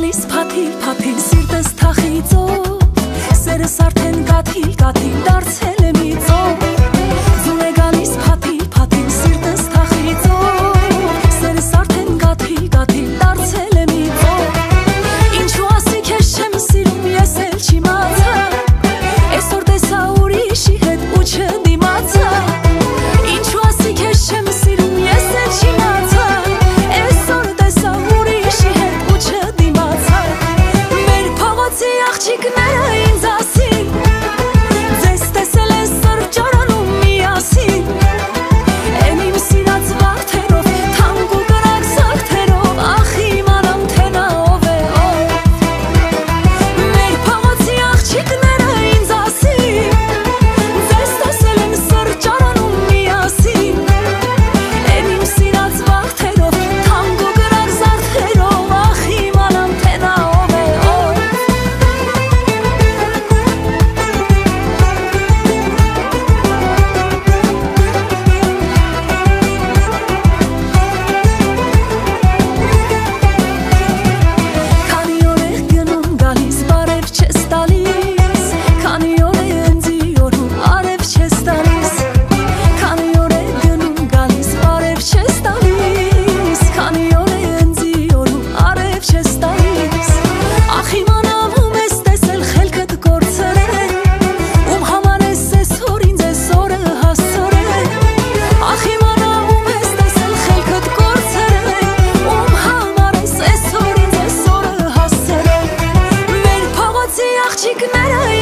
գալիս փաթի սիրտս թախիծով սերս արդեն կաթիլ դարձել է մի ծով ձուն է գալիս փաթի սիրտս թախիծով սերս արդեն կաթիլ դարձել է մի ծով ինչու ասի քեզ չեմ սիրում ես էլ չիմացա այսօր տեսա ուրիշի հետ ու չդիմացա ինչու ասի քեզ չեմ սիրում ես էլ չիմացա այսօր տեսա ուրիշի հետ ու չդիմացա մեր փողոցի աղջիկները ինձ ասին ձեզ տեսել են սրճարանում միասին են իմ սիրած վարդերով թանկ ու կրակ սարդերով ախ իմանամ թե նա ով է մեր փողոցի աղջիկները ինձ ասին ձեզ տեսել են սրճարանում միասին են իմ սիրած վարդերով թանկ ու կրակ սարդերով ախ իմանամ թե նա ով է Քանի օր է գնում գալիս բարև չես տալիս Քանի օր է ընձիորում արև չես տալիս Քանի օր է գնում գալիս բարև չես տալիս Քանի օր է ընձիորում արև չես տալիս Ախ իմանամ ում ես տեսել խելքդ կորցրել Ում համար ես այսօր ինձ այսօրը հասցրել Ախ իմանամ ում ես տեսել խելքդ կորցրել Ում համար ես այսօր ինձ այսօրը հասցրել Մեր փողոցի աղջիկները